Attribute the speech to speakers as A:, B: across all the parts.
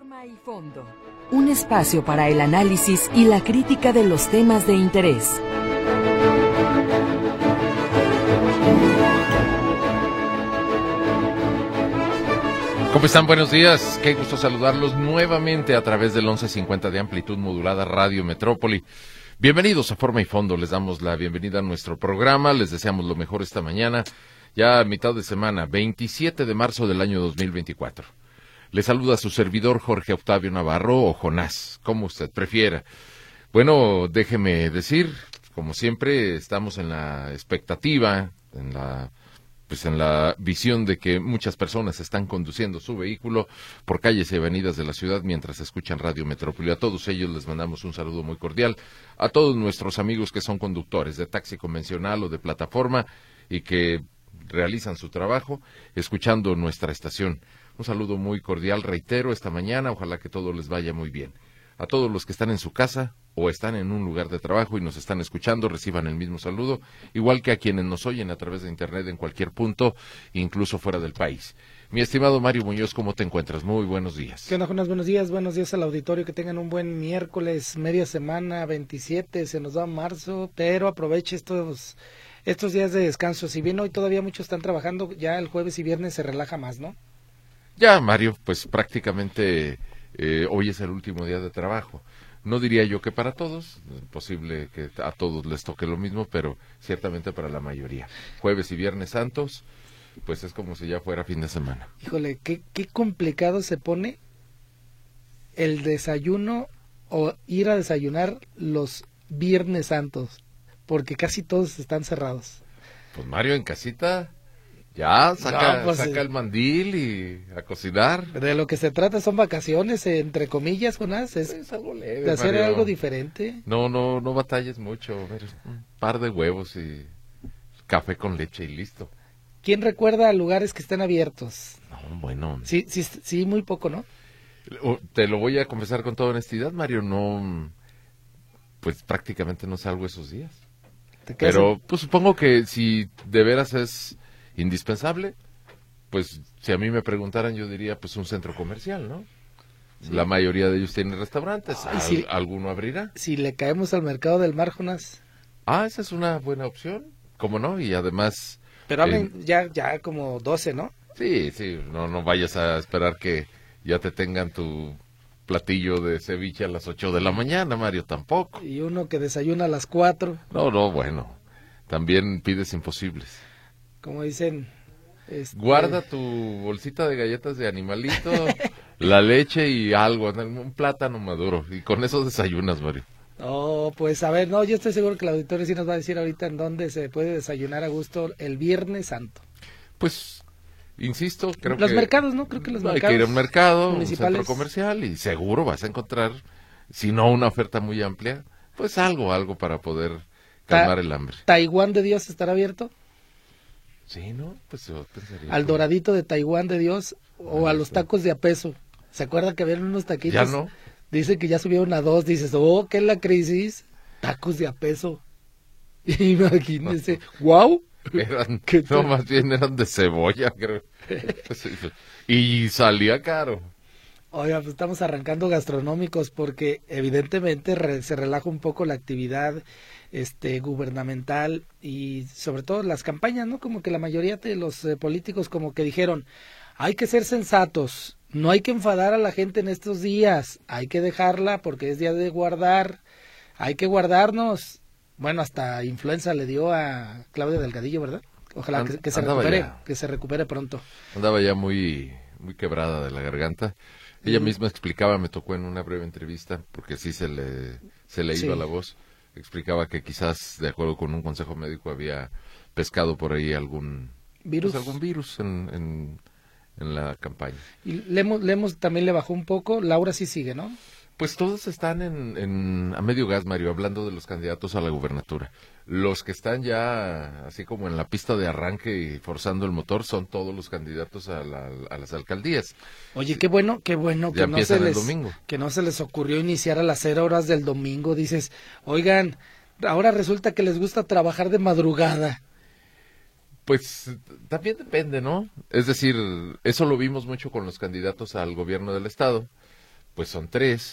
A: Forma y fondo. Un espacio para el análisis y la crítica de los temas de interés.
B: ¿Cómo están? Buenos días. Qué gusto saludarlos nuevamente a través del 1150 de amplitud modulada Radio Metrópoli. Bienvenidos a Forma y Fondo. Les damos la bienvenida a nuestro programa. Les deseamos lo mejor esta mañana. Ya a mitad de semana, 27 de marzo del año 2024. Le saluda a su servidor Jorge Octavio Navarro o Jonás, como usted prefiera. Bueno, déjeme decir, como siempre, estamos en la expectativa, en la visión de que muchas personas están conduciendo su vehículo por calles y avenidas de la ciudad mientras escuchan Radio Metrópoli. A todos ellos les mandamos un saludo muy cordial. A todos nuestros amigos que son conductores de taxi convencional o de plataforma y que realizan su trabajo escuchando nuestra estación. Un saludo muy cordial, reitero, esta mañana, ojalá que todo les vaya muy bien. A todos los que están en su casa o están en un lugar de trabajo y nos están escuchando, reciban el mismo saludo, igual que a quienes nos oyen a través de internet en cualquier punto, incluso fuera del país. Mi estimado Mario Muñoz, ¿cómo te encuentras? Muy buenos días.
C: ¿Qué onda, Jonas? Buenos días al auditorio, que tengan un buen miércoles, media semana, 27, se nos va marzo, pero aproveche estos días de descanso. Si bien hoy todavía muchos están trabajando, ya el jueves y viernes se relaja más, ¿no?
B: Ya, Mario, pues prácticamente hoy es el último día de trabajo. No diría yo que para todos, es posible que a todos les toque lo mismo, pero ciertamente para la mayoría. Jueves y viernes santos, pues es como si ya fuera fin de semana.
C: Híjole, qué complicado se pone el desayuno o ir a desayunar los viernes santos, porque casi todos están cerrados.
B: Pues Mario, en casita, ya saca el mandil y a cocinar.
C: De lo que se trata son vacaciones, entre comillas, Jonás,
B: es algo leve,
C: de hacer
B: Mario.
C: algo diferente.
B: No batalles mucho, un par de huevos y café con leche y listo.
C: ¿Quién recuerda lugares que estén abiertos?
B: No, bueno.
C: Sí, muy poco, ¿no?
B: Te lo voy a confesar con toda honestidad, Mario, pues prácticamente no salgo esos días. Pero pues supongo que si de veras es indispensable, pues si a mí me preguntaran yo diría pues un centro comercial, ¿no? Sí. La mayoría de ellos tienen restaurantes, ¿alguno abrirá?
C: Si le caemos al mercado del Mar, Jonás.
B: Esa es una buena opción, ¿cómo no? Y además...
C: Pero hablen ya como 12, ¿no?
B: Sí, no vayas a esperar que ya te tengan tu platillo de ceviche a las 8 de la mañana, Mario, tampoco.
C: Y uno que desayuna a las 4.
B: No, bueno, también pides imposibles.
C: Como dicen...
B: Guarda tu bolsita de galletas de animalito, la leche y algo, un plátano maduro, y con eso desayunas, Mario.
C: Oh, pues a ver, yo estoy seguro que el auditorio sí nos va a decir ahorita en dónde se puede desayunar a gusto el Viernes Santo.
B: Pues, insisto, creo que...
C: Los mercados, ¿no? Creo que los mercados
B: hay que ir a un mercado, un
C: municipales.
B: Centro comercial, y seguro vas a encontrar, si no una oferta muy amplia, pues algo para poder calmar el hambre.
C: ¿Taiwán de Dios estará abierto?
B: Sí, ¿no? Pues yo pensaría...
C: Al Doradito de Taiwán de Dios, o a los tacos de a peso. ¿Se acuerdan que habían unos taquitos?
B: Ya no.
C: Dice que ya subieron a 2, dices, ¿qué es la crisis? Tacos de a peso. Imagínense, ¡wow!
B: Más bien eran de cebolla, creo. Y salía caro.
C: Oiga, pues estamos arrancando gastronómicos porque evidentemente se relaja un poco la actividad gubernamental y sobre todo las campañas, ¿no? Como que la mayoría de los políticos como que dijeron, hay que ser sensatos, no hay que enfadar a la gente en estos días, hay que dejarla porque es día de guardar, hay que guardarnos. Bueno, hasta influenza le dio a Claudia Delgadillo, ¿verdad? Ojalá que se recupere pronto.
B: Andaba ya muy quebrada de la garganta. Ella misma explicaba, me tocó en una breve entrevista, porque sí se le iba la voz, explicaba que quizás, de acuerdo con un consejo médico, había pescado por ahí algún virus, en la campaña.
C: Y Lemos también le bajó un poco, Laura sí sigue, ¿no?
B: Pues todos están a medio gas, Mario, hablando de los candidatos a la gubernatura. Los que están ya así como en la pista de arranque y forzando el motor son todos los candidatos a las alcaldías.
C: Oye, qué bueno que no se les ocurrió iniciar a las 0 horas del domingo. Dices, oigan, ahora resulta que les gusta trabajar de madrugada.
B: Pues también depende, ¿no? Es decir, eso lo vimos mucho con los candidatos al gobierno del estado. pues son 3,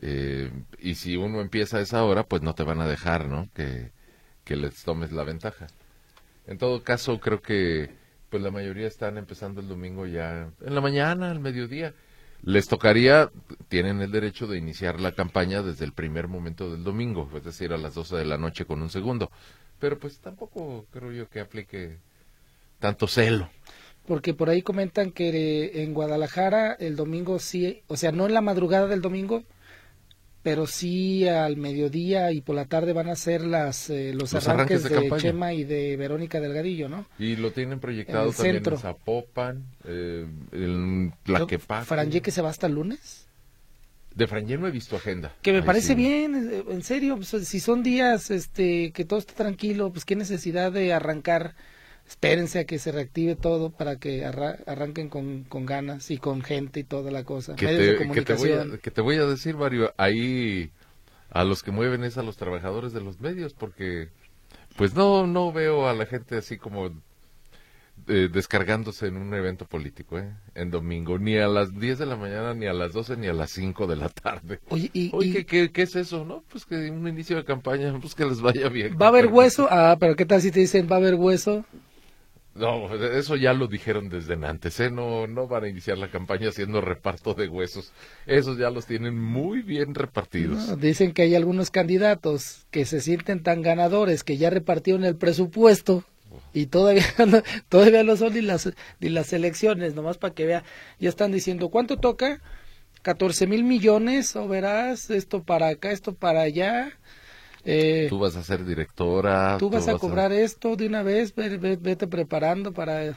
B: y si uno empieza a esa hora, pues no te van a dejar, ¿no? Que les tomes la ventaja. En todo caso, creo que pues la mayoría están empezando el domingo ya en la mañana, al mediodía. Les tocaría, tienen el derecho de iniciar la campaña desde el primer momento del domingo, es decir, a las 12 de la noche con un segundo. Pero pues tampoco creo yo que aplique tanto celo.
C: Porque por ahí comentan que en Guadalajara el domingo sí, o sea, no en la madrugada del domingo, pero sí al mediodía y por la tarde van a ser los arranques de
B: campaña.
C: Chema y de Verónica Delgadillo, ¿no?
B: Y lo tienen proyectado también
C: centro.
B: en Zapopan, en Tlaquepaque.
C: ¿Franje que se va hasta el lunes?
B: De Franje no he visto agenda.
C: Que me
B: Ahí
C: parece
B: sí.
C: bien, en serio, pues, si son días que todo está tranquilo, pues qué necesidad de arrancar. Espérense a que se reactive todo para que arranquen con ganas y con gente y toda la cosa. Medios de comunicación.
B: Que te voy a decir, Mario, ahí a los que mueven es a los trabajadores de los medios, porque pues no veo a la gente así como descargándose en un evento político, en domingo, ni a las 10 de la mañana, ni a las 12, ni a las 5 de la tarde.
C: Oye,
B: ¿qué es eso? No, pues que un inicio de campaña, pues que les vaya bien.
C: ¿Va a haber hueso? Ah, pero ¿qué tal si te dicen va a haber hueso?
B: No, eso ya lo dijeron desde antes, no van a iniciar la campaña haciendo reparto de huesos, esos ya los tienen muy bien repartidos.
C: No, dicen que hay algunos candidatos que se sienten tan ganadores que ya repartieron el presupuesto y todavía no son ni las elecciones, nomás para que vea, ya están diciendo, ¿cuánto toca? 14,000 millones, o verás, esto para acá, esto para allá.
B: Tú vas a ser directora.
C: Tú vas a cobrar esto de una vez, vete preparando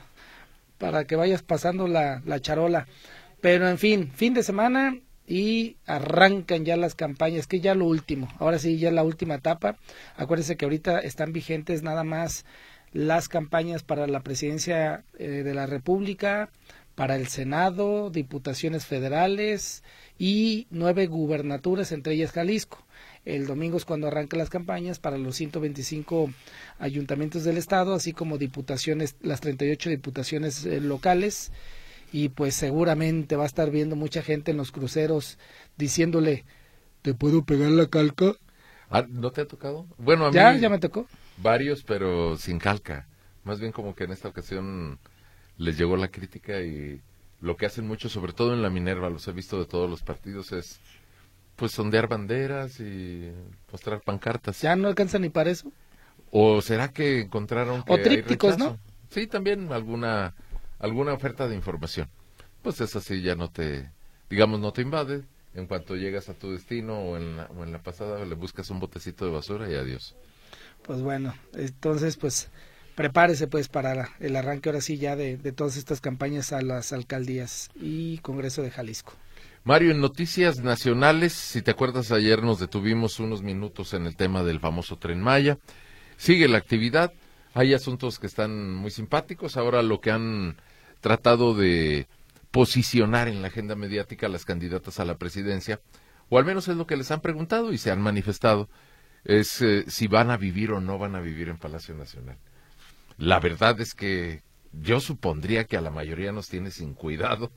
C: para que vayas pasando la charola. Pero en fin de semana y arrancan ya las campañas, que ya lo último, ahora sí, ya la última etapa. Acuérdense que ahorita están vigentes nada más las campañas para la presidencia de la República, para el Senado, diputaciones federales y 9 gubernaturas, entre ellas Jalisco. El domingo es cuando arrancan las campañas para los 125 ayuntamientos del estado, así como diputaciones, las 38 diputaciones locales, y pues seguramente va a estar viendo mucha gente en los cruceros diciéndole, ¿te puedo pegar la calca?
B: ¿No te ha tocado? Bueno, a mí
C: ya me tocó.
B: Varios, pero sin calca. Más bien como que en esta ocasión les llegó la crítica y lo que hacen mucho, sobre todo en la Minerva, los he visto de todos los partidos, es pues sondear banderas y mostrar pancartas.
C: ¿Ya no alcanza ni para eso?
B: ¿O será que encontraron que
C: o trípticos,
B: hay rechazo?
C: ¿no?
B: Sí, también alguna oferta de información. Pues esa sí ya no te invade. En cuanto llegas a tu destino o en la pasada le buscas un botecito de basura y adiós.
C: Pues bueno, entonces pues prepárese pues para el arranque ahora sí ya de todas estas campañas a las alcaldías y Congreso de Jalisco.
B: Mario, en noticias nacionales, si te acuerdas, ayer nos detuvimos unos minutos en el tema del famoso Tren Maya. Sigue la actividad, hay asuntos que están muy simpáticos. Ahora lo que han tratado de posicionar en la agenda mediática las candidatas a la presidencia, o al menos es lo que les han preguntado y se han manifestado, es si van a vivir o no van a vivir en Palacio Nacional. La verdad es que yo supondría que a la mayoría nos tiene sin cuidado.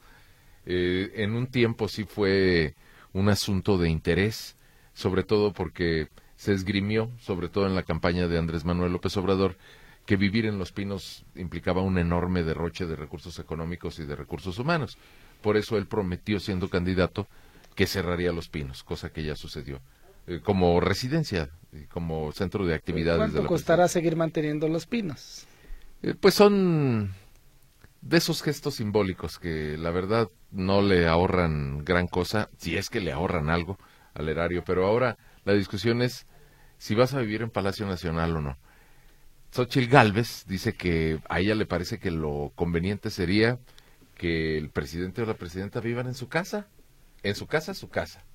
B: En un tiempo sí fue un asunto de interés, sobre todo porque se esgrimió, sobre todo en la campaña de Andrés Manuel López Obrador, que vivir en Los Pinos implicaba un enorme derroche de recursos económicos y de recursos humanos. Por eso él prometió, siendo candidato, que cerraría Los Pinos, cosa que ya sucedió, como residencia, como centro de actividades.
C: ¿Cuánto costará seguir manteniendo Los Pinos?
B: Pues son de esos gestos simbólicos que la verdad no le ahorran gran cosa, si es que le ahorran algo al erario, pero ahora la discusión es si vas a vivir en Palacio Nacional o no. Xóchitl Gálvez dice que a ella le parece que lo conveniente sería que el presidente o la presidenta vivan en su casa, su casa,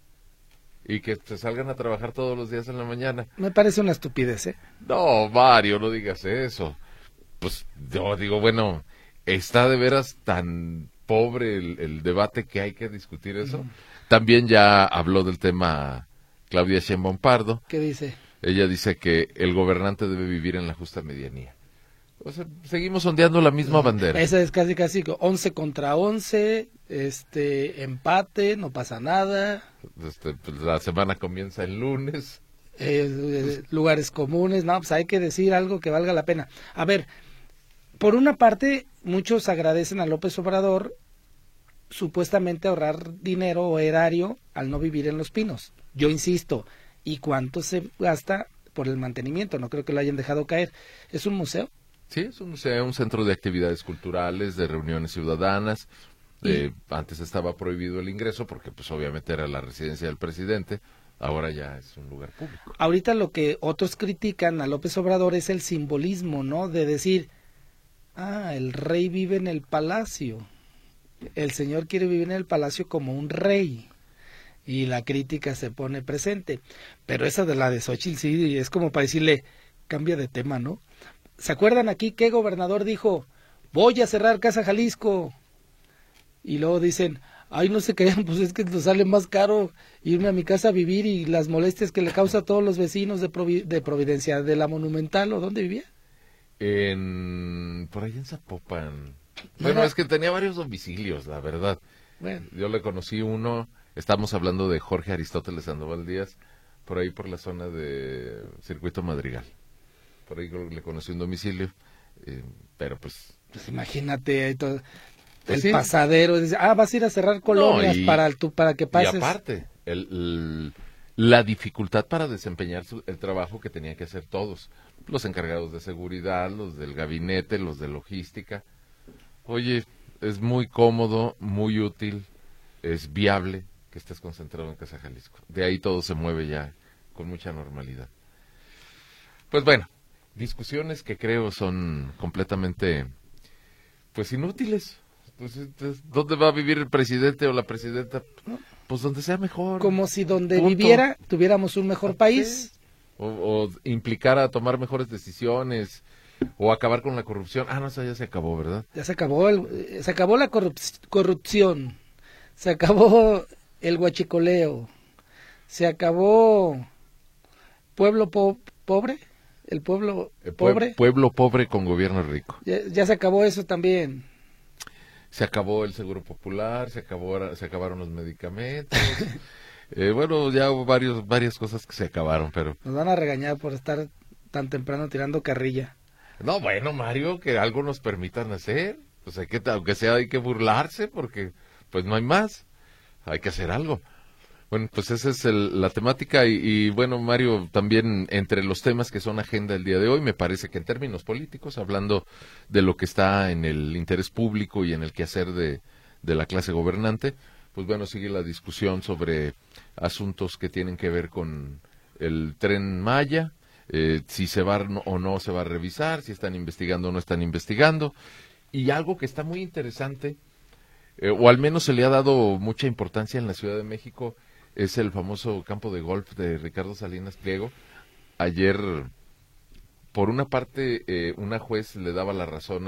B: y que se salgan a trabajar todos los días en la mañana.
C: Me parece una estupidez, ¿eh?
B: No, Mario, no digas eso. Pues yo digo, bueno, ¿está de veras tan pobre el debate que hay que discutir eso? También ya habló del tema Claudia Sheinbaum Pardo.
C: ¿Qué dice?
B: Ella dice que el gobernante debe vivir en la justa medianía. O sea, seguimos ondeando la misma bandera.
C: Esa es casi 11 contra 11, empate, no pasa nada.
B: Pues la semana comienza el lunes.
C: Lugares comunes, no, pues hay que decir algo que valga la pena. A ver, por una parte, muchos agradecen a López Obrador supuestamente ahorrar dinero o erario al no vivir en Los Pinos. Yo insisto, ¿y cuánto se gasta por el mantenimiento? No creo que lo hayan dejado caer. ¿Es un museo?
B: Sí, es un museo, un centro de actividades culturales, de reuniones ciudadanas. Antes estaba prohibido el ingreso porque pues obviamente era la residencia del presidente, ahora ya es un lugar público.
C: Ahorita lo que otros critican a López Obrador es el simbolismo, ¿no? De decir, el rey vive en el palacio, el señor quiere vivir en el palacio como un rey, y la crítica se pone presente. Pero esa de la de Xóchitl sí es como para decirle, cambia de tema, ¿no? ¿Se acuerdan aquí qué gobernador dijo, voy a cerrar Casa Jalisco? Y luego dicen, ay, no se crean, pues es que nos sale más caro irme a mi casa a vivir y las molestias que le causa a todos los vecinos de Providencia, de la Monumental, ¿o dónde vivía?
B: Por ahí en Zapopan. Bueno, es que tenía varios domicilios, la verdad.
C: Bueno.
B: Yo le conocí uno, estamos hablando de Jorge Aristóteles Sandoval Díaz, por ahí por la zona de Circuito Madrigal. Por ahí le conocí un domicilio, pero pues...
C: Pues imagínate, todo...
B: Pues
C: el pasadero, dice, vas a ir a cerrar colonias para que pases.
B: Y aparte, la dificultad para desempeñar el trabajo que tenían que hacer todos, los encargados de seguridad, los del gabinete, los de logística. Oye, es muy cómodo, muy útil, es viable que estés concentrado en Casa Jalisco. De ahí todo se mueve ya con mucha normalidad. Pues bueno, discusiones que creo son completamente, pues inútiles. Pues, ¿dónde va a vivir el presidente o la presidenta? Pues donde sea mejor.
C: Como si donde viviera tuviéramos un mejor país.
B: O implicara tomar mejores decisiones, o acabar con la corrupción. No, eso ya se acabó, ¿verdad?
C: Ya se acabó, se acabó la corrupción, se acabó el huachicoleo, se acabó pueblo pobre, el pueblo pobre.
B: Pueblo pobre con gobierno rico.
C: Ya se acabó eso también.
B: Se acabó el seguro popular, se acabaron los medicamentos. Bueno, ya hubo varias cosas que se acabaron, pero...
C: Nos van a regañar por estar tan temprano tirando carrilla.
B: No, bueno, Mario, que algo nos permitan hacer. Pues aunque sea, hay que burlarse porque pues no hay más. Hay que hacer algo. Bueno, pues esa es la temática y bueno, Mario, también entre los temas que son agenda el día de hoy, me parece que en términos políticos, hablando de lo que está en el interés público y en el quehacer de la clase gobernante, pues bueno, sigue la discusión sobre asuntos que tienen que ver con el Tren Maya, si se va o no se va a revisar, si están investigando o no están investigando, y algo que está muy interesante, o al menos se le ha dado mucha importancia en la Ciudad de México, es el famoso campo de golf de Ricardo Salinas Pliego. Ayer, por una parte, una juez le daba la razón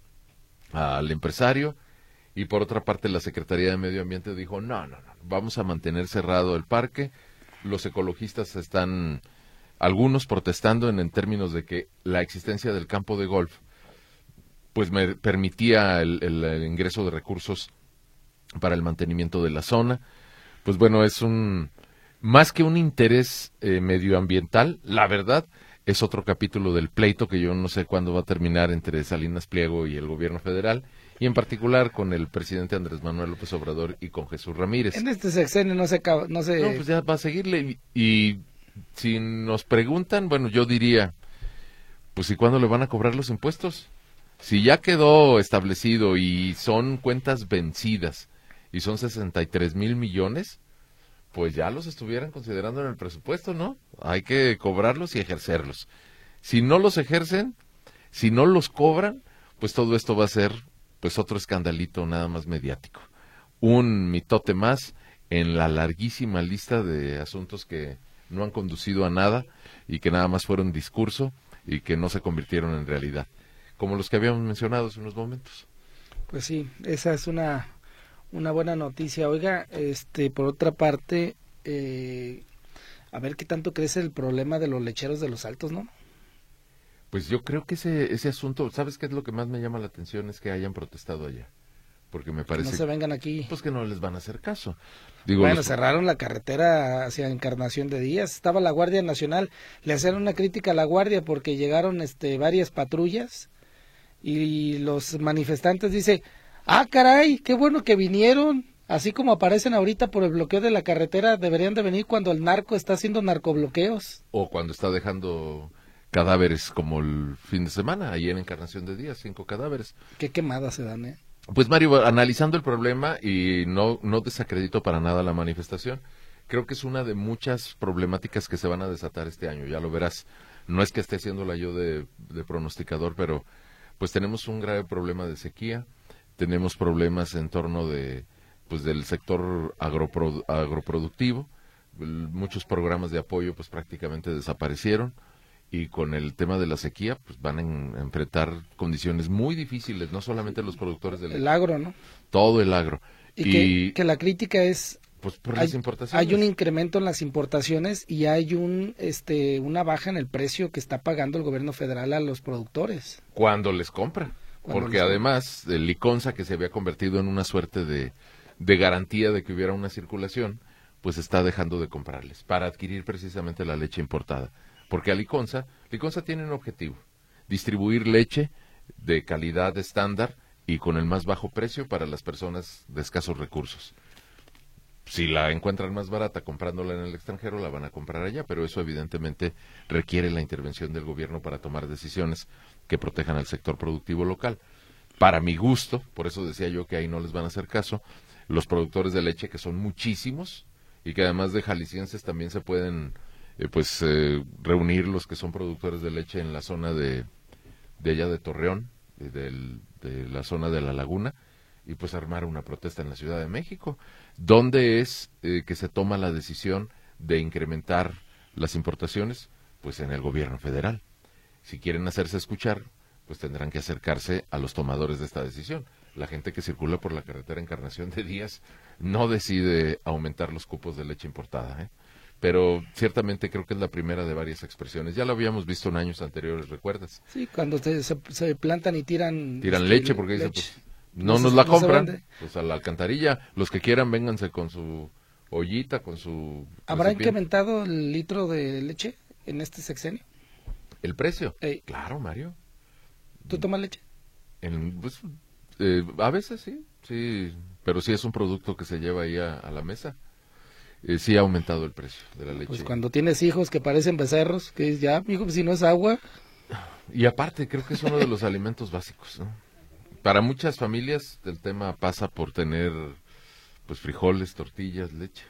B: al empresario, y por otra parte la Secretaría de Medio Ambiente dijo, no, vamos a mantener cerrado el parque. Los ecologistas están, algunos protestando en términos de que la existencia del campo de golf pues me permitía el ingreso de recursos para el mantenimiento de la zona. Pues bueno, es más que un interés medioambiental, la verdad, es otro capítulo del pleito que yo no sé cuándo va a terminar entre Salinas Pliego y el gobierno federal, y en particular con el presidente Andrés Manuel López Obrador y con Jesús Ramírez.
C: En este sexenio no se acaba,
B: No, pues ya va a seguirle, y si nos preguntan, bueno, yo diría, pues ¿y cuándo le van a cobrar los impuestos? Si ya quedó establecido y son cuentas vencidas, y son 63,000 millones, pues ya los estuvieran considerando en el presupuesto, ¿no? Hay que cobrarlos y ejercerlos. Si no los ejercen, si no los cobran, pues todo esto va a ser pues otro escandalito nada más mediático. Un mitote más en la larguísima lista de asuntos que no han conducido a nada y que nada más fueron discurso y que no se convirtieron en realidad, como los que habíamos mencionado hace unos momentos.
C: Pues sí, esa es una buena noticia. Oiga, por otra parte, a ver qué tanto crece el problema de los lecheros de Los Altos, ¿no?
B: Pues yo creo que ese asunto, ¿sabes qué es lo que más me llama la atención? Es que hayan protestado allá. porque me parece
C: no se vengan aquí.
B: pues que no les van a hacer caso. Digo,
C: Bueno, cerraron la carretera hacia Encarnación de Díaz, estaba la Guardia Nacional, le hacían una crítica a la Guardia porque llegaron varias patrullas y los manifestantes dicen, caray, qué bueno que vinieron, así como aparecen ahorita por el bloqueo de la carretera, deberían de venir cuando el narco está haciendo narcobloqueos.
B: O cuando está dejando cadáveres como el fin de semana, ahí en Encarnación de Díaz, 5 cadáveres.
C: Qué quemadas se dan,
B: Pues Mario, analizando el problema y no desacredito para nada la manifestación, creo que es una de muchas problemáticas que se van a desatar este año, ya lo verás. No es que esté haciéndola yo de pronosticador, pero pues tenemos un grave problema de sequía, tenemos problemas en torno del sector agroproductivo, muchos programas de apoyo pues prácticamente desaparecieron. Y con el tema de la sequía, pues van a enfrentar condiciones muy difíciles, no solamente los productores del
C: el agro, ¿no?
B: Todo el agro.
C: Y que la crítica es,
B: pues por las importaciones.
C: Hay un incremento en las importaciones y hay una baja en el precio que está pagando el gobierno federal a los productores.
B: Cuando les compra. Porque además, el Liconza, que se había convertido en una suerte de garantía de que hubiera una circulación, pues está dejando de comprarles para adquirir precisamente la leche importada. Porque a Liconza tiene un objetivo, distribuir leche de calidad estándar y con el más bajo precio para las personas de escasos recursos. Si la encuentran más barata comprándola en el extranjero, la van a comprar allá, pero eso evidentemente requiere la intervención del gobierno para tomar decisiones que protejan al sector productivo local. Para mi gusto, por eso decía yo que ahí no les van a hacer caso, los productores de leche, que son muchísimos, y que además de jaliscienses también se pueden reunir los que son productores de leche en la zona de allá de Torreón, de la zona de la Laguna, y pues armar una protesta en la Ciudad de México, donde es que se toma la decisión de incrementar las importaciones, pues en el gobierno federal. Si quieren hacerse escuchar, pues tendrán que acercarse a los tomadores de esta decisión. La gente que circula por la carretera Encarnación de Díaz no decide aumentar los cupos de leche importada, Pero ciertamente creo que es la primera de varias expresiones. Ya lo habíamos visto en años anteriores, ¿recuerdas?
C: Sí, cuando se plantan y tiran
B: leche, porque dicen, pues, no nos la compran, pues a la alcantarilla. Los que quieran, vénganse con su ollita, con su...
C: ¿Habrá incrementado el litro de leche en este sexenio?
B: ¿El precio? Claro, Mario.
C: ¿Tú tomas leche?
B: A veces sí, pero sí es un producto que se lleva ahí a la mesa. Sí ha aumentado el precio de la leche.
C: Pues cuando tienes hijos que parecen becerros, que es ya, hijo, si no es agua.
B: Y aparte, creo que es uno de los alimentos básicos, ¿no? Para muchas familias el tema pasa por tener pues frijoles, tortillas, leche.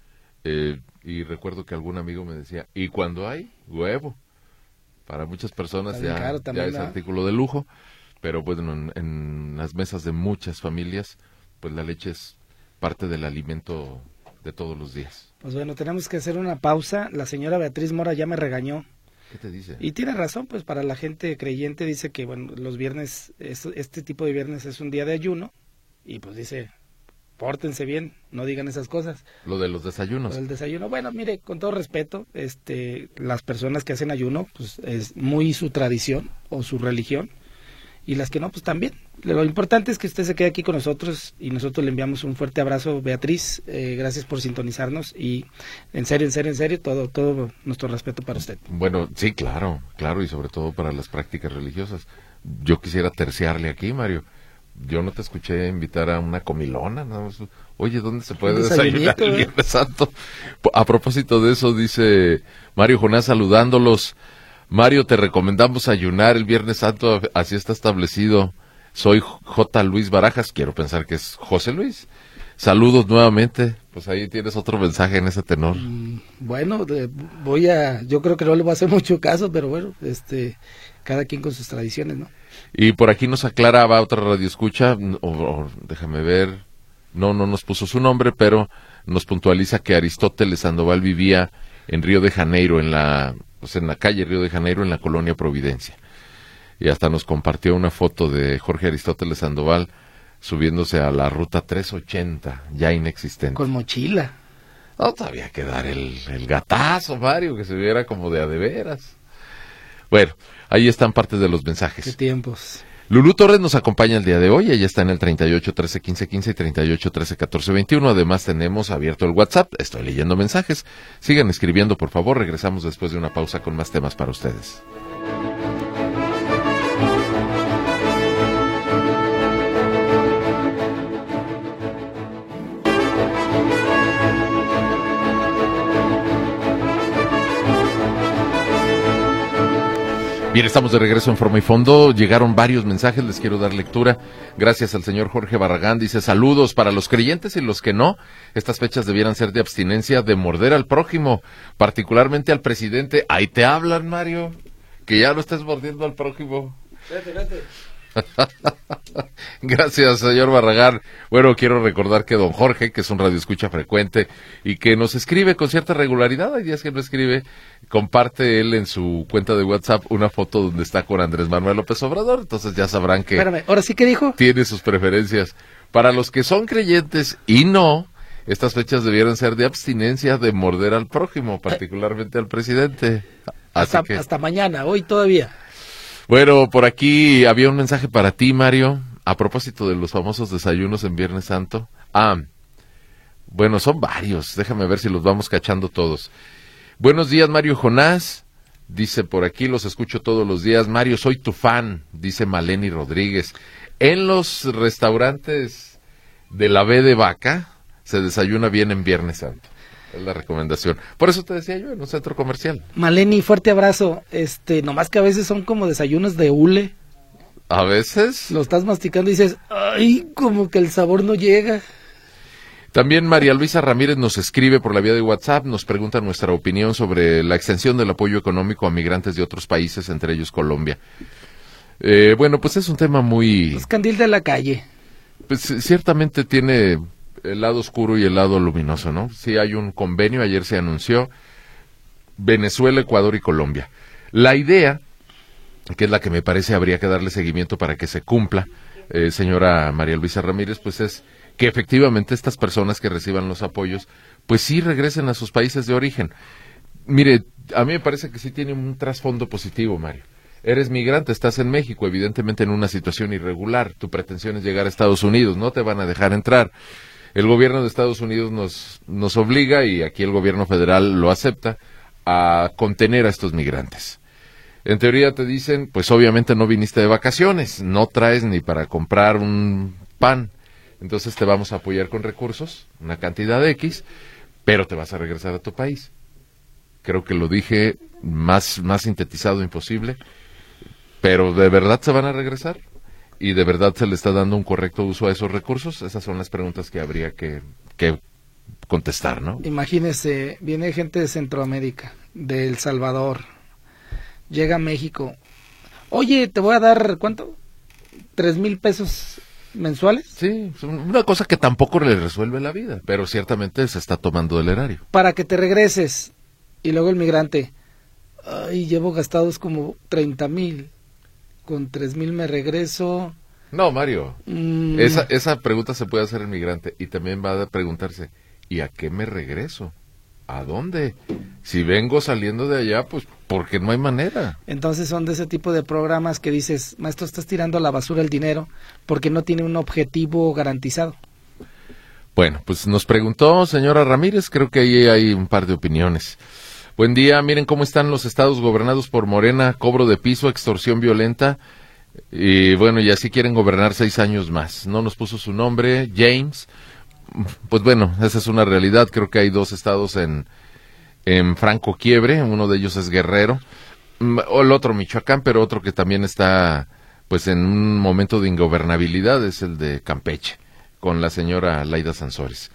B: Y recuerdo que algún amigo me decía, ¿y cuando hay? Huevo. Para muchas personas ya es artículo de lujo, pero bueno, en las mesas de muchas familias, pues la leche es parte del alimento de todos los días.
C: Pues bueno, tenemos que hacer una pausa. La señora Beatriz Mora ya me regañó.
B: ¿Qué te dice?
C: Y tiene razón, pues para la gente creyente dice que bueno, los viernes, este tipo de viernes es un día de ayuno, y pues dice, pórtense bien, no digan esas cosas.
B: Lo de los desayunos.
C: Lo del desayuno, bueno, mire, con todo respeto, las personas que hacen ayuno, pues es muy su tradición o su religión, y las que no, pues también. Lo importante es que usted se quede aquí con nosotros y nosotros le enviamos un fuerte abrazo, Beatriz. Gracias por sintonizarnos y en serio, todo nuestro respeto para usted.
B: Bueno, sí, claro, y sobre todo para las prácticas religiosas. Yo quisiera terciarle aquí, Mario. Yo no te escuché invitar a una comilona, ¿no? Oye, ¿dónde se puede desayunar el Viernes Santo? A propósito de eso, dice Mario Jonás saludándolos. Mario, te recomendamos ayunar el Viernes Santo, así está establecido. Soy J. Luis Barajas, quiero pensar que es José Luis. Saludos nuevamente, pues ahí tienes otro mensaje en ese tenor.
C: Bueno, yo creo que no le voy a hacer mucho caso, pero bueno, cada quien con sus tradiciones, ¿no?
B: Y por aquí nos aclaraba otra radioescucha, déjame ver, no nos puso su nombre, pero nos puntualiza que Aristóteles Sandoval vivía en Río de Janeiro, en la calle Río de Janeiro, en la colonia Providencia. Y hasta nos compartió una foto de Jorge Aristóteles Sandoval subiéndose a la ruta 380, ya inexistente.
C: Con mochila.
B: No, todavía que dar el gatazo, Mario, que se viera como de a de veras. Bueno, ahí están parte de los mensajes.
C: Qué tiempos.
B: Lulú Torres nos acompaña el día de hoy, ella está en el 38 13 15 15 y 38 13 14 21, además tenemos abierto el WhatsApp, estoy leyendo mensajes, sigan escribiendo por favor, regresamos después de una pausa con más temas para ustedes. Bien, estamos de regreso en Forma y Fondo. Llegaron varios mensajes, les quiero dar lectura. Gracias al señor Jorge Barragán. Dice, saludos para los creyentes y los que no. Estas fechas debieran ser de abstinencia, de morder al prójimo, particularmente al presidente. Ahí te hablan, Mario, que ya no estés mordiendo al prójimo. Vete. Gracias, señor Barragán. Bueno, quiero recordar que don Jorge, que es un radioescucha frecuente y que nos escribe con cierta regularidad, hay días que no escribe, comparte él en su cuenta de WhatsApp una foto donde está con Andrés Manuel López Obrador, entonces ya sabrán que...
C: Espérame, ¿ahora sí que dijo?
B: Tiene sus preferencias. Para los que son creyentes y no, estas fechas debieran ser de abstinencia, de morder al prójimo, particularmente al presidente.
C: Hasta mañana, hoy todavía.
B: Bueno, por aquí había un mensaje para ti, Mario, a propósito de los famosos desayunos en Viernes Santo. Bueno, son varios, déjame ver si los vamos cachando todos. Buenos días, Mario Jonás, dice por aquí, los escucho todos los días. Mario, soy tu fan, dice Maleni Rodríguez. En los restaurantes de la B de Vaca se desayuna bien en Viernes Santo. Es la recomendación. Por eso te decía yo, en un centro comercial.
C: Maleni, fuerte abrazo. Nomás que a veces son como desayunos de hule.
B: A veces.
C: Lo estás masticando y dices, ay, como que el sabor no llega.
B: También María Luisa Ramírez nos escribe por la vía de WhatsApp, nos pregunta nuestra opinión sobre la extensión del apoyo económico a migrantes de otros países, entre ellos Colombia. Bueno, pues es un tema muy...
C: Es candil de la calle.
B: Pues ciertamente tiene el lado oscuro y el lado luminoso, ¿no? Sí hay un convenio, ayer se anunció, Venezuela, Ecuador y Colombia. La idea, que es la que me parece habría que darle seguimiento para que se cumpla, señora María Luisa Ramírez, pues es que efectivamente estas personas que reciban los apoyos, pues sí regresen a sus países de origen. Mire, a mí me parece que sí tiene un trasfondo positivo, Mario. Eres migrante, estás en México, evidentemente en una situación irregular, tu pretensión es llegar a Estados Unidos, no te van a dejar entrar. El gobierno de Estados Unidos nos obliga, y aquí el gobierno federal lo acepta, a contener a estos migrantes. En teoría te dicen, pues obviamente no viniste de vacaciones, no traes ni para comprar un pan, entonces te vamos a apoyar con recursos, una cantidad de X, pero te vas a regresar a tu país. Creo que lo dije más sintetizado imposible, pero ¿de verdad se van a regresar? ¿Y de verdad se le está dando un correcto uso a esos recursos? Esas son las preguntas que habría que contestar, ¿no?
C: Imagínese, viene gente de Centroamérica, de El Salvador, llega a México. Oye, te voy a dar, ¿cuánto? 3,000 pesos mensuales.
B: Sí, es una cosa que tampoco le resuelve la vida, pero ciertamente se está tomando del erario.
C: Para que te regreses. Y luego el migrante, ay, llevo gastados como 30,000. Con 3,000 me regreso.
B: No, Mario, esa pregunta se puede hacer el migrante y también va a preguntarse, ¿y a qué me regreso? ¿A dónde? Si vengo saliendo de allá, pues porque no hay manera.
C: Entonces son de ese tipo de programas que dices, maestro, estás tirando a la basura el dinero porque no tiene un objetivo garantizado.
B: Bueno, pues nos preguntó señora Ramírez, creo que ahí hay un par de opiniones. Buen día, miren cómo están los estados gobernados por Morena, cobro de piso, extorsión violenta, y bueno, y así quieren gobernar 6 años más. No nos puso su nombre, James. Pues bueno, esa es una realidad, creo que hay 2 estados en franco quiebre, uno de ellos es Guerrero, o el otro Michoacán, pero otro que también está pues en un momento de ingobernabilidad es el de Campeche, con la señora Laida Sansores.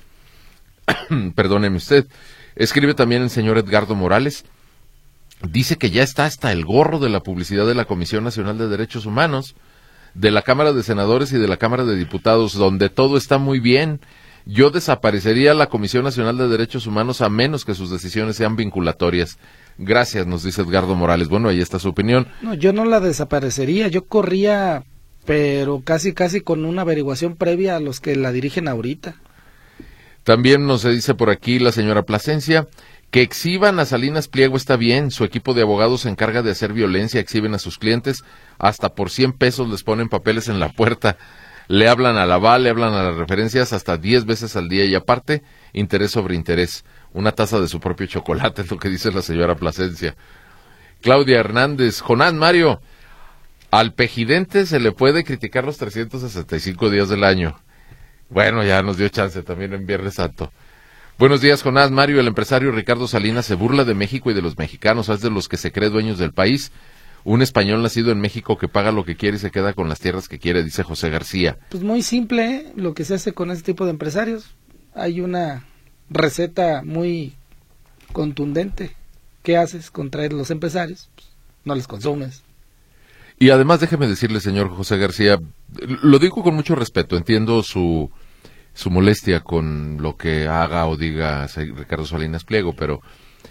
B: Perdóneme usted. Escribe también el señor Edgardo Morales, dice que ya está hasta el gorro de la publicidad de la Comisión Nacional de Derechos Humanos, de la Cámara de Senadores y de la Cámara de Diputados, donde todo está muy bien. Yo desaparecería la Comisión Nacional de Derechos Humanos a menos que sus decisiones sean vinculatorias. Gracias, nos dice Edgardo Morales. Bueno, ahí está su opinión.
C: No, yo no la desaparecería, yo corría, pero casi con una averiguación previa a los que la dirigen ahorita.
B: También nos dice por aquí la señora Plasencia Que exhiban a Salinas Pliego está bien, su equipo de abogados se encarga de hacer violencia, exhiben a sus clientes, hasta por 100 pesos les ponen papeles en la puerta, le hablan al aval, le hablan a las referencias hasta 10 veces al día y aparte, interés sobre interés, una taza de su propio chocolate es lo que dice la señora Plasencia. Claudia Hernández, Jonás Mario, al pejidente se le puede criticar los 365 días del año. Bueno, ya nos dio chance también en Viernes Santo. Buenos días, Jonás Mario. El empresario Ricardo Salinas se burla de México y de los mexicanos, es de los que se cree dueños del país. Un español nacido en México que paga lo que quiere y se queda con las tierras que quiere, dice José García.
C: Pues muy simple lo que se hace con este tipo de empresarios. Hay una receta muy contundente. ¿Qué haces contra los empresarios? Pues, no les consumes.
B: Y además déjeme decirle, señor José García, lo digo con mucho respeto, entiendo su molestia con lo que haga o diga Ricardo Salinas Pliego, pero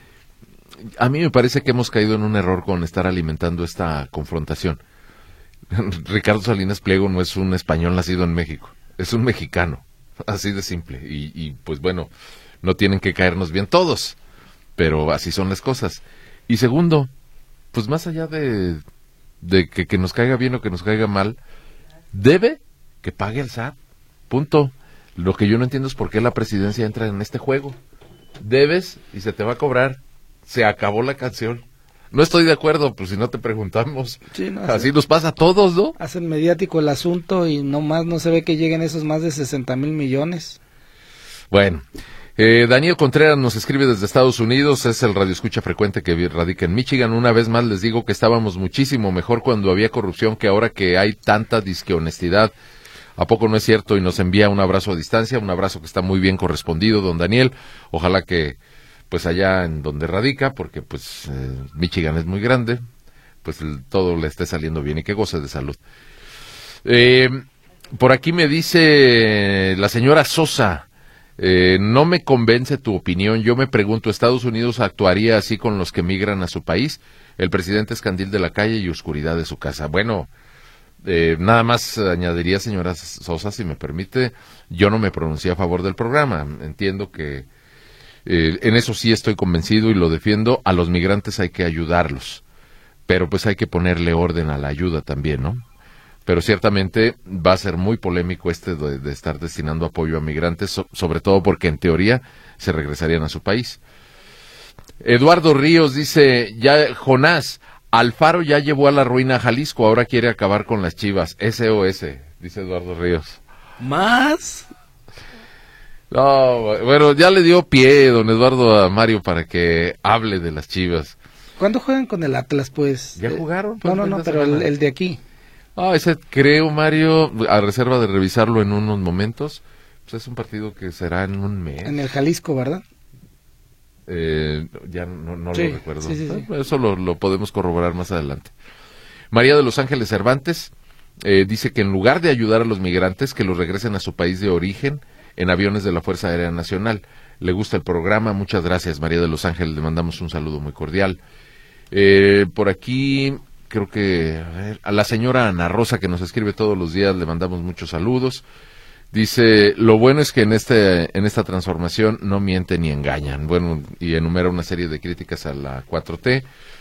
B: a mí me parece que hemos caído en un error con estar alimentando esta confrontación. Ricardo Salinas Pliego no es un español nacido en México, es un mexicano, así de simple, y pues bueno, no tienen que caernos bien todos, pero así son las cosas. Y segundo, pues más allá de que nos caiga bien o que nos caiga mal, debe que pague el SAT, punto. Lo que yo no entiendo es por qué la presidencia entra en este juego. Debes y se te va a cobrar. Se acabó la canción. No estoy de acuerdo, pues si no te preguntamos. Sí, no, así nos pasa a todos, ¿no?
C: Hacen mediático el asunto y nomás no se ve que lleguen esos más de 60,000 millones.
B: Bueno, Daniel Contreras nos escribe desde Estados Unidos, es el radioescucha frecuente que radica en Michigan. Una vez más les digo que estábamos muchísimo mejor cuando había corrupción que ahora que hay tanta disquehonestidad. ¿A poco no es cierto? Y nos envía un abrazo a distancia, un abrazo que está muy bien correspondido, don Daniel. Ojalá que, pues allá en donde radica, porque pues Michigan es muy grande, pues todo le esté saliendo bien y que goce de salud. Por aquí me dice la señora Sosa, no me convence tu opinión. Yo me pregunto, ¿Estados Unidos actuaría así con los que migran a su país? El presidente es candil de la calle y oscuridad de su casa. Bueno, nada más añadiría, señora Sosa, si me permite, yo no me pronuncié a favor del programa. Entiendo que en eso sí estoy convencido y lo defiendo. A los migrantes hay que ayudarlos, pero pues hay que ponerle orden a la ayuda también, ¿no? Pero ciertamente va a ser muy polémico de estar destinando apoyo a migrantes, sobre todo porque en teoría se regresarían a su país. Eduardo Ríos dice, ya Jonás, Alfaro ya llevó a la ruina a Jalisco, ahora quiere acabar con las Chivas. SOS, dice Eduardo Ríos.
C: ¿Más?
B: No, bueno, ya le dio pie don Eduardo a Mario para que hable de las Chivas.
C: ¿Cuándo juegan con el Atlas, pues?
B: ¿Ya jugaron?
C: No, pero el de aquí.
B: Ese creo, Mario, a reserva de revisarlo en unos momentos, pues es un partido que será en un mes.
C: En el Jalisco, ¿verdad?
B: Ya no
C: sí,
B: lo recuerdo.
C: Sí.
B: Eso lo podemos corroborar más adelante. María de Los Ángeles Cervantes dice que en lugar de ayudar a los migrantes, que los regresen a su país de origen en aviones de la Fuerza Aérea Nacional. Le gusta el programa, muchas gracias, María de Los Ángeles, le mandamos un saludo muy cordial. Por aquí, creo que a la señora Ana Rosa, que nos escribe todos los días, le mandamos muchos saludos. Dice, lo bueno es que en esta transformación no mienten ni engañan. Bueno, y enumera una serie de críticas a la 4T.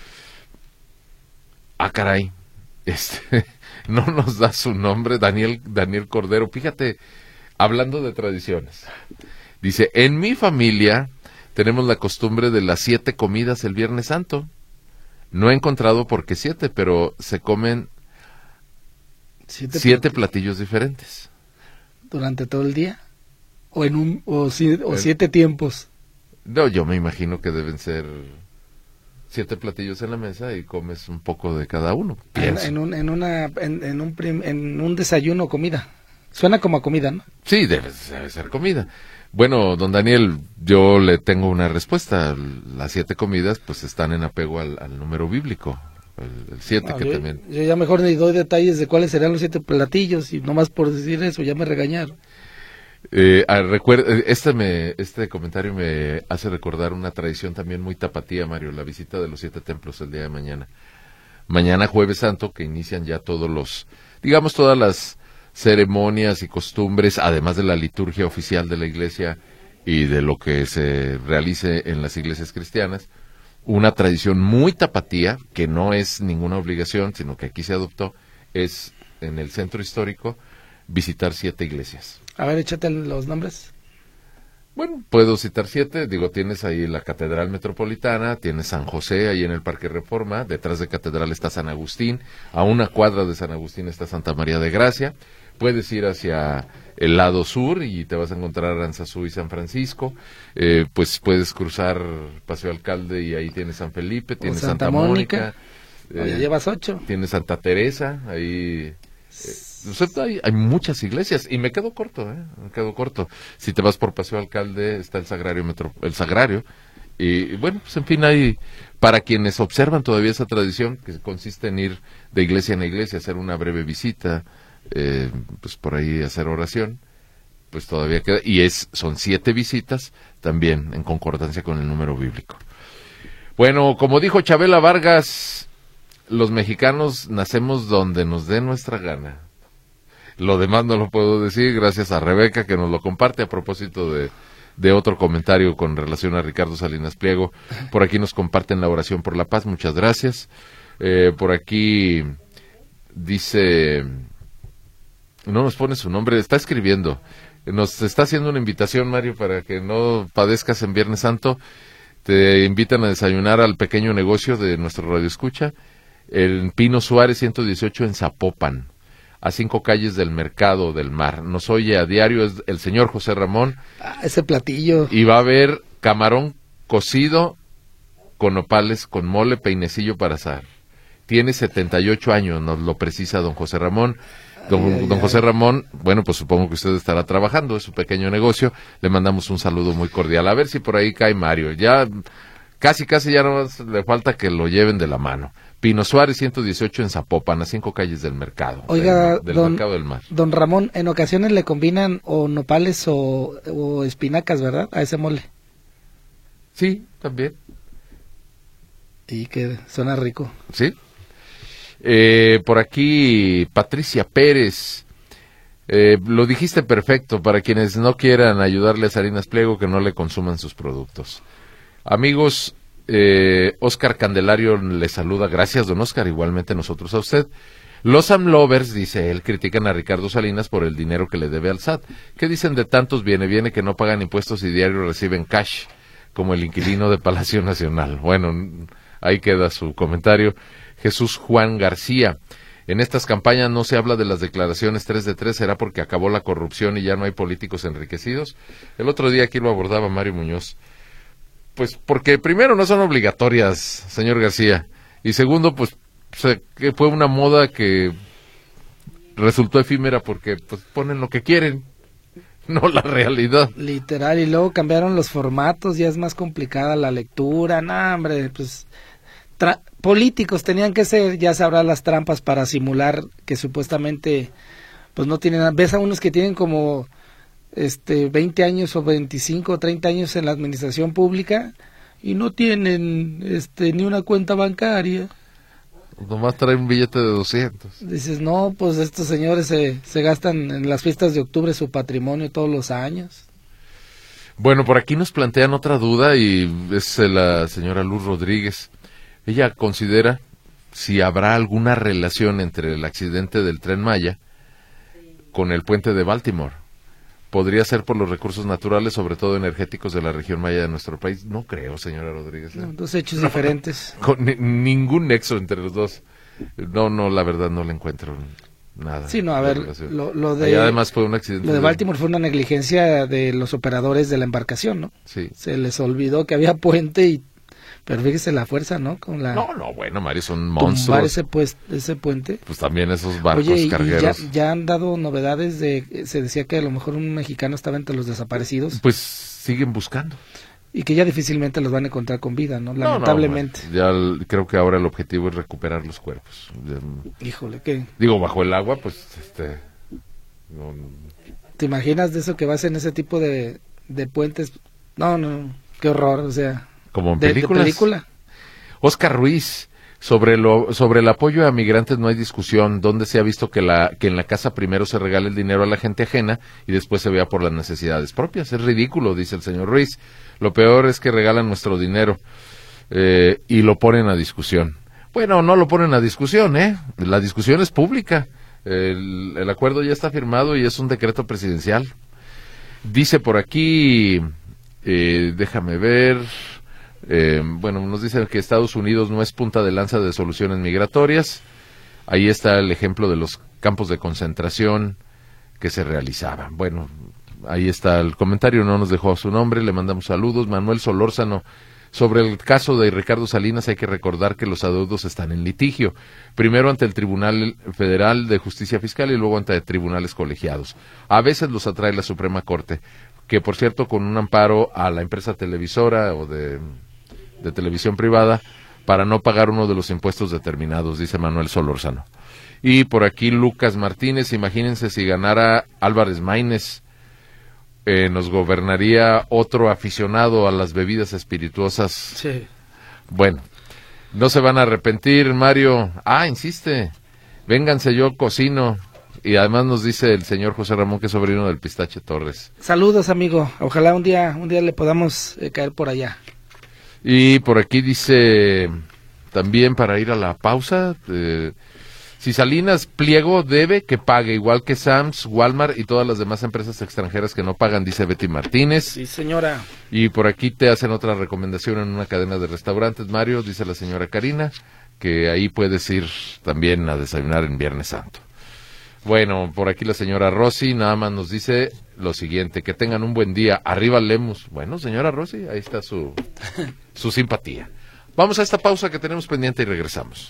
B: Caray, no nos da su nombre, Daniel Cordero. Fíjate, hablando de tradiciones. Dice, en mi familia tenemos la costumbre de las 7 comidas el Viernes Santo. No he encontrado por qué 7, pero se comen 7 platillos diferentes.
C: ¿Durante todo el día? ¿O 7 tiempos?
B: No, yo me imagino que deben ser 7 platillos en la mesa y comes un poco de cada uno.
C: En un desayuno o comida. Suena como a comida, ¿no?
B: Sí, debe ser comida. Bueno, don Daniel, yo le tengo una respuesta. Las 7 comidas pues están en apego al número bíblico. El 7 que también.
C: Yo ya mejor ni doy detalles de cuáles serán los 7 platillos y nomás por decir eso ya me regañaron.
B: Este comentario me hace recordar una tradición también muy tapatía, Mario, la visita de los 7 templos el día de mañana. Mañana Jueves Santo, que inician ya todas las ceremonias y costumbres, además de la liturgia oficial de la iglesia y de lo que se realice en las iglesias cristianas, una tradición muy tapatía, que no es ninguna obligación, sino que aquí se adoptó, es en el centro histórico visitar 7 iglesias.
C: A ver, échate los nombres.
B: Bueno, puedo citar 7, tienes ahí la Catedral Metropolitana, tienes San José ahí en el Parque Reforma, detrás de Catedral está San Agustín, a una cuadra de San Agustín está Santa María de Gracia, puedes ir hacia el lado sur y te vas a encontrar Aranzazú y San Francisco, pues puedes cruzar Paseo Alcalde y ahí tienes San Felipe, tienes Santa Mónica,
C: ya llevas 8.
B: tienes Santa Teresa, ahí... hay muchas iglesias y me quedo corto, Si te vas por Paseo Alcalde está el Sagrario y bueno, pues en fin, hay para quienes observan todavía esa tradición que consiste en ir de iglesia en iglesia, hacer una breve visita, pues por ahí hacer oración, pues todavía queda, y son 7 visitas también en concordancia con el número bíblico. Bueno, como dijo Chabela Vargas, los mexicanos nacemos donde nos dé nuestra gana. Lo demás no lo puedo decir, gracias a Rebeca que nos lo comparte a propósito de otro comentario con relación a Ricardo Salinas Pliego. Por aquí nos comparten la oración por la paz, muchas gracias. Por aquí dice, no nos pone su nombre, está escribiendo. Nos está haciendo una invitación, Mario, para que no padezcas en Viernes Santo. Te invitan a desayunar al pequeño negocio de nuestro radioescucha, el Pino Suárez 118 en Zapopan, a 5 calles del Mercado del Mar. Nos oye a diario es el señor José Ramón.
C: Ese platillo.
B: Y va a haber camarón cocido con nopales, con mole, peinecillo para asar. Tiene 78 años, nos lo precisa don José Ramón. Don José Ramón, bueno, pues supongo que usted estará trabajando, es su pequeño negocio. Le mandamos un saludo muy cordial. A ver si por ahí cae Mario. Ya casi ya no le falta que lo lleven de la mano. Pino Suárez 118 en Zapopan, a 5 calles del mercado.
C: Oiga,
B: del Mercado del Mar.
C: Don Ramón, en ocasiones le combinan o nopales o espinacas, ¿verdad? A ese mole.
B: Sí, también.
C: Y que suena rico.
B: Sí. Por aquí, Patricia Pérez. Lo dijiste perfecto, para quienes no quieran ayudarle a Salinas Pliego, que no le consuman sus productos. Amigos, Oscar Candelario le saluda, gracias don Oscar, igualmente nosotros a usted. Los AMLovers, dice él, critican a Ricardo Salinas por el dinero que le debe al SAT. ¿Qué dicen de tantos viene que no pagan impuestos y diario reciben cash, como el inquilino de Palacio Nacional? Bueno, ahí queda su comentario. Jesús Juan García, en estas campañas no se habla de las declaraciones 3 de 3, ¿será porque acabó la corrupción y ya no hay políticos enriquecidos? El otro día aquí lo abordaba Mario Muñoz. Pues porque primero no son obligatorias, señor García, y segundo, pues que fue una moda que resultó efímera porque pues ponen lo que quieren, no la realidad.
C: Literal, y luego cambiaron los formatos, ya es más complicada la lectura, no hombre, pues políticos tenían que ser, ya sabrá las trampas para simular que supuestamente pues no tienen, ves a unos que tienen como 20 años o 25 o 30 años en la administración pública y no tienen ni una cuenta bancaria.
B: Nomás traen un billete de 200.
C: Dices, no, pues estos señores se gastan en las fiestas de octubre su patrimonio todos los años.
B: Bueno, por aquí nos plantean otra duda y es la señora Luz Rodríguez. Ella considera si habrá alguna relación entre el accidente del Tren Maya con el puente de Baltimore. ¿Podría ser por los recursos naturales, sobre todo energéticos de la región maya de nuestro país? No creo, señora Rodríguez.
C: No, dos hechos diferentes.
B: Con ningún nexo entre los dos. No, la verdad no le encuentro nada.
C: Sí, no, a ver, lo de...
B: Y además fue un accidente.
C: Lo de Baltimore fue una negligencia de los operadores de la embarcación, ¿no?
B: Sí.
C: Se les olvidó que había puente pero fíjese la fuerza, ¿no? Con la...
B: No, bueno, Mario, son monstruos.
C: Ese puente.
B: Pues también esos barcos cargueros.
C: Y ya han dado novedades se decía que a lo mejor un mexicano estaba entre los desaparecidos.
B: Pues siguen buscando.
C: Y que ya difícilmente los van a encontrar con vida, ¿no? Lamentablemente.
B: Ya creo que ahora el objetivo es recuperar los cuerpos.
C: Híjole, ¿qué?
B: Digo, bajo el agua, pues, no...
C: ¿Te imaginas de eso que vas en ese tipo de puentes? No, qué horror, o sea...
B: Como en películas.
C: De película.
B: Oscar Ruiz, Sobre el apoyo a migrantes no hay discusión. ¿Dónde se ha visto que en la casa primero se regale el dinero a la gente ajena y después se vea por las necesidades propias? Es ridículo, dice el señor Ruiz. Lo peor es que regalan nuestro dinero y lo ponen a discusión. Bueno, no lo ponen a discusión, La discusión es pública. El acuerdo ya está firmado y es un decreto presidencial. Dice por aquí, déjame ver... nos dicen que Estados Unidos no es punta de lanza de soluciones migratorias. Ahí está el ejemplo de los campos de concentración que se realizaban. Bueno, ahí está el comentario, no nos dejó su nombre, le mandamos saludos. Manuel Solórzano, sobre el caso de Ricardo Salinas hay que recordar que los adeudos están en litigio, primero ante el Tribunal Federal de Justicia Fiscal y luego ante tribunales colegiados. A veces los atrae la Suprema Corte, que por cierto con un amparo a la empresa televisora o de televisión privada para no pagar uno de los impuestos determinados, dice Manuel Solórzano. Y por aquí Lucas Martínez, imagínense si ganara Álvarez Maínez, nos gobernaría otro aficionado a las bebidas espirituosas.
C: Sí.
B: Bueno, no se van a arrepentir, Mario. Insiste, vénganse, yo cocino. Y además nos dice el señor José Ramón que es sobrino del Pistache Torres.
C: Saludos, amigo. Ojalá un día le podamos caer por allá.
B: Y por aquí dice, también para ir a la pausa, si Salinas Pliego debe, que pague, igual que Sams, Walmart y todas las demás empresas extranjeras que no pagan, dice Betty Martínez.
C: Sí, señora.
B: Y por aquí te hacen otra recomendación en una cadena de restaurantes, Mario, dice la señora Karina, que ahí puedes ir también a desayunar en Viernes Santo. Bueno, por aquí la señora Rosy nada más nos dice lo siguiente, que tengan un buen día, arriba Lemus. Bueno, señora Rosy, ahí está su simpatía. Vamos a esta pausa que tenemos pendiente y regresamos.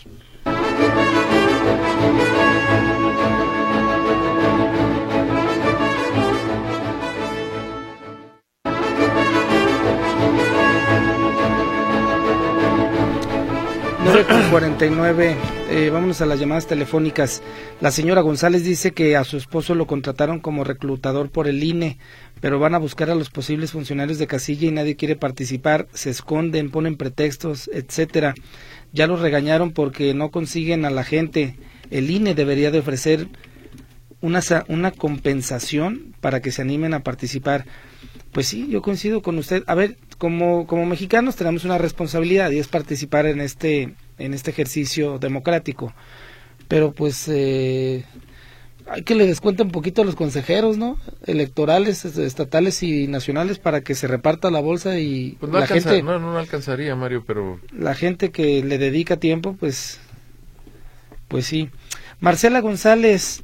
C: 9:49, vámonos a las llamadas telefónicas. La señora González dice que a su esposo lo contrataron como reclutador por el INE, pero van a buscar a los posibles funcionarios de casilla y nadie quiere participar, se esconden, ponen pretextos, etcétera. Ya los regañaron porque no consiguen a la gente. El INE debería de ofrecer una compensación para que se animen a participar. Pues sí, yo coincido con usted. A ver, como mexicanos tenemos una responsabilidad y es participar en este ejercicio democrático. Pero pues hay que le descuenten un poquito a los consejeros, ¿no? Electorales, estatales y nacionales para que se reparta la bolsa y
B: pues no alcanzaría, Mario, pero
C: la gente que le dedica tiempo, pues sí. Marcela González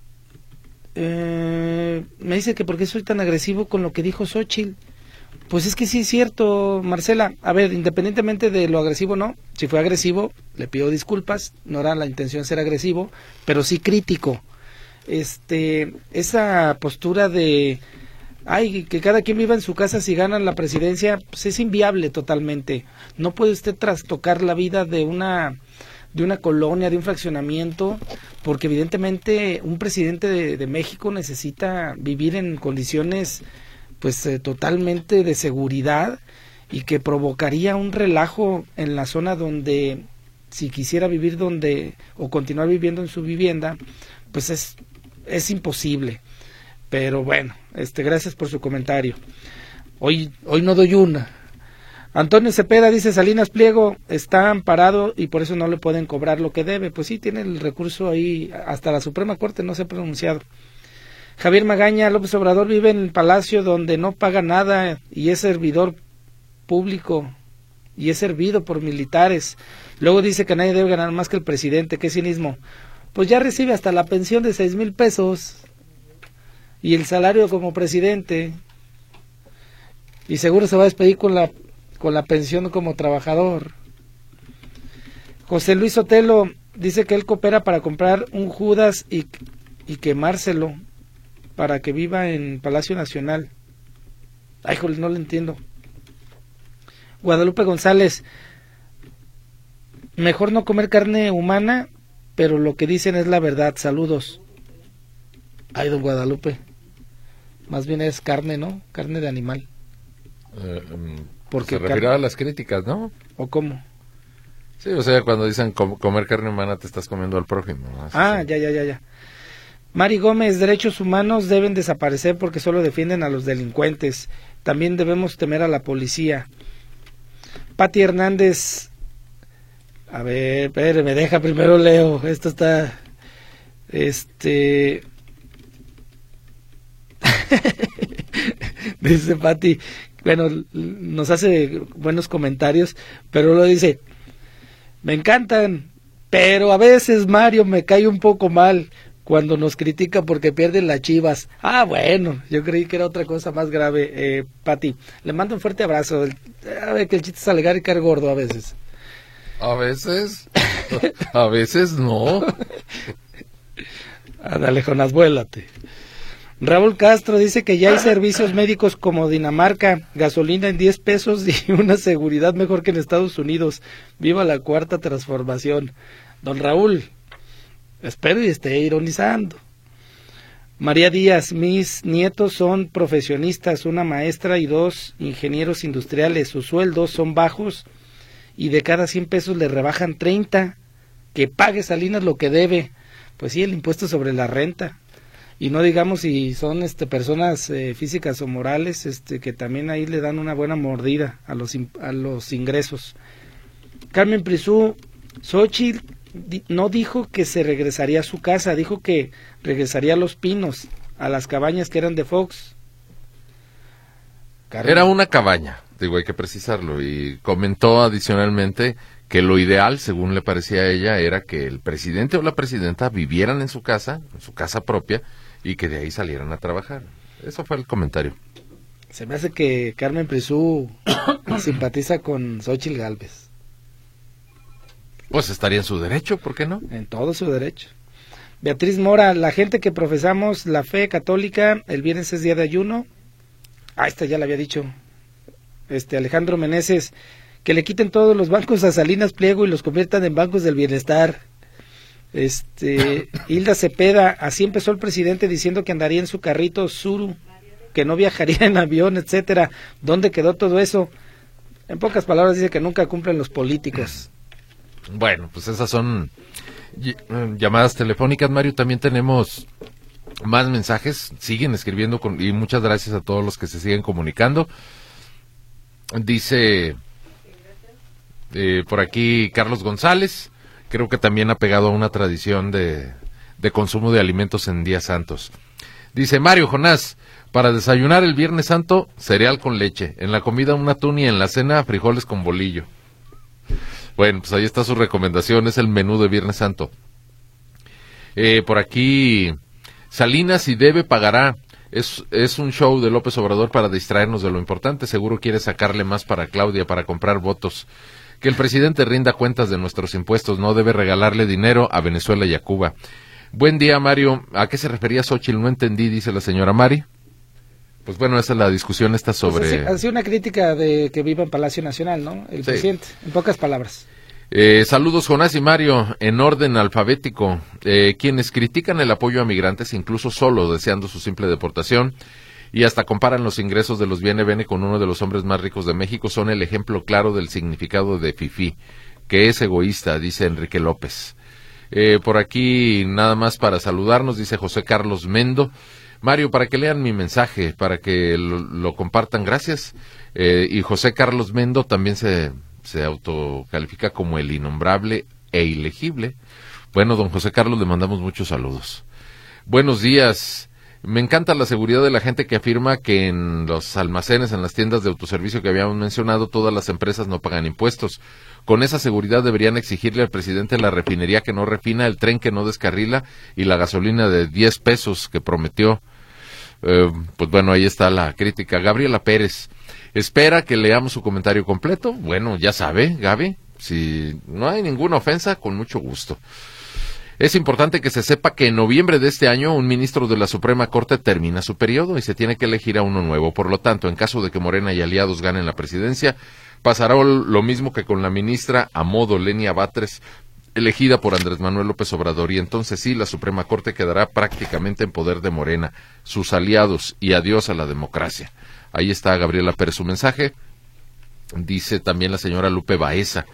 C: me dice que por qué soy tan agresivo con lo que dijo Xóchitl. Pues es que sí es cierto, Marcela. A ver, independientemente de lo agresivo, no. Si fue agresivo, le pido disculpas. No era la intención ser agresivo, pero sí crítico. Esa postura de que cada quien viva en su casa si ganan la presidencia, pues es inviable totalmente. No puede usted trastocar la vida de una colonia, de un fraccionamiento, porque evidentemente un presidente de México necesita vivir en condiciones pues totalmente de seguridad y que provocaría un relajo en la zona donde si quisiera vivir o continuar viviendo en su vivienda, pues es imposible. Pero bueno, gracias por su comentario. Hoy no doy una. Antonio Cepeda dice, Salinas Pliego está amparado y por eso no le pueden cobrar lo que debe. Pues sí, tiene el recurso ahí, hasta la Suprema Corte no se ha pronunciado. Javier Magaña, López Obrador vive en el palacio donde no paga nada y es servidor público y es servido por militares. Luego dice que nadie debe ganar más que el presidente, qué cinismo. Pues ya recibe hasta la pensión de 6,000 pesos y el salario como presidente y seguro se va a despedir con la pensión como trabajador. José Luis Sotelo dice que él coopera para comprar un Judas y quemárselo para que viva en Palacio Nacional. Ay, joder, no lo entiendo. Guadalupe González, mejor no comer carne humana, pero lo que dicen es la verdad. Saludos. Ay, don Guadalupe, más bien es carne, ¿no? Carne de animal.
B: Porque se refiere a las críticas, ¿no?
C: ¿O cómo?
B: Sí, o sea, cuando dicen comer carne humana te estás comiendo al prójimo, ¿no?
C: Ya. Mari Gómez, derechos humanos deben desaparecer porque solo defienden a los delincuentes. También debemos temer a la policía. Pati Hernández, a ver, me deja primero leo. Esto está, dice Pati, bueno, nos hace buenos comentarios, pero lo dice, me encantan, pero a veces Mario me cae un poco mal cuando nos critica porque pierden las Chivas. Bueno, yo creí que era otra cosa más grave. Pati, le mando un fuerte abrazo. A ver, que el chiste es alegar y caer gordo a veces.
B: A veces no.
C: Ándale, Jonás, vuélate. Raúl Castro dice que ya hay servicios médicos como Dinamarca, gasolina en 10 pesos y una seguridad mejor que en Estados Unidos. Viva la cuarta transformación. Don Raúl, espero y esté ironizando. María Díaz, mis nietos son profesionistas, una maestra y 2 ingenieros industriales. Sus sueldos son bajos y de cada 100 pesos le rebajan 30. Que pague Salinas lo que debe. Pues sí, el impuesto sobre la renta. Y no digamos si son personas físicas o morales, que también ahí le dan una buena mordida a los ingresos. Carmen Prisú, Xóchitl no dijo que se regresaría a su casa, dijo que regresaría a Los Pinos, a las cabañas que eran de Fox.
B: Carmen. Era una cabaña, digo, hay que precisarlo, y comentó adicionalmente que lo ideal, según le parecía a ella, era que el presidente o la presidenta vivieran en su casa propia, y que de ahí salieran a trabajar. Eso fue el comentario.
C: Se me hace que Carmen Prisú simpatiza con Xóchitl Gálvez.
B: Pues estaría en su derecho, ¿por qué no?
C: En todo su derecho. Beatriz Mora, la gente que profesamos la fe católica, el viernes es día de ayuno. Esta ya la había dicho. Alejandro Meneses, que le quiten todos los bancos a Salinas Pliego y los conviertan en bancos del bienestar. Hilda Cepeda, así empezó el presidente diciendo que andaría en su carrito Tsuru, que no viajaría en avión, etcétera. ¿Dónde quedó todo eso? En pocas palabras dice que nunca cumplen los políticos.
B: Bueno, pues esas son llamadas telefónicas, Mario. También tenemos más mensajes, siguen escribiendo y muchas gracias a todos los que se siguen comunicando. Dice por aquí Carlos González, creo que también ha pegado a una tradición de consumo de alimentos en días santos. Dice Mario Jonás, para desayunar el Viernes Santo, cereal con leche, en la comida un atún y en la cena frijoles con bolillo. Bueno, pues ahí está su recomendación, es el menú de Viernes Santo. Por aquí, Salinas y debe pagará. Es un show de López Obrador para distraernos de lo importante. Seguro quiere sacarle más para Claudia, para comprar votos. Que el presidente rinda cuentas de nuestros impuestos. No debe regalarle dinero a Venezuela y a Cuba. Buen día, Mario. ¿A qué se refería Xóchitl? No entendí, dice la señora Mari. Pues bueno, esa es la discusión, está sobre...
C: Pues ha sido una crítica de que viva en Palacio Nacional, ¿no? El presidente, en pocas palabras.
B: Saludos, Jonás y Mario, en orden alfabético. Quienes critican el apoyo a migrantes, incluso solo deseando su simple deportación, y hasta comparan los ingresos de los Viene con uno de los hombres más ricos de México, son el ejemplo claro del significado de fifí, que es egoísta, dice Enrique López. Por aquí, nada más para saludarnos, dice José Carlos Mendo. Mario, para que lean mi mensaje, para que lo compartan, gracias. Y José Carlos Mendo también se autocalifica como el innombrable e ilegible. Bueno, don José Carlos, le mandamos muchos saludos. Buenos días. Me encanta la seguridad de la gente que afirma que en los almacenes, en las tiendas de autoservicio que habíamos mencionado, todas las empresas no pagan impuestos. Con esa seguridad deberían exigirle al presidente la refinería que no refina, el tren que no descarrila y la gasolina de 10 pesos que prometió. Pues bueno, ahí está la crítica. Gabriela Pérez, espera que leamos su comentario completo. Bueno, ya sabe, Gaby, si no hay ninguna ofensa, con mucho gusto. Es importante que se sepa que en noviembre de este año un ministro de la Suprema Corte termina su periodo y se tiene que elegir a uno nuevo. Por lo tanto, en caso de que Morena y aliados ganen la presidencia, pasará lo mismo que con la ministra a modo Lenia Batres, elegida por Andrés Manuel López Obrador, y entonces sí, la Suprema Corte quedará prácticamente en poder de Morena, sus aliados, y adiós a la democracia. Ahí está Gabriela Pérez su mensaje. Dice también la señora Lupe Baeza,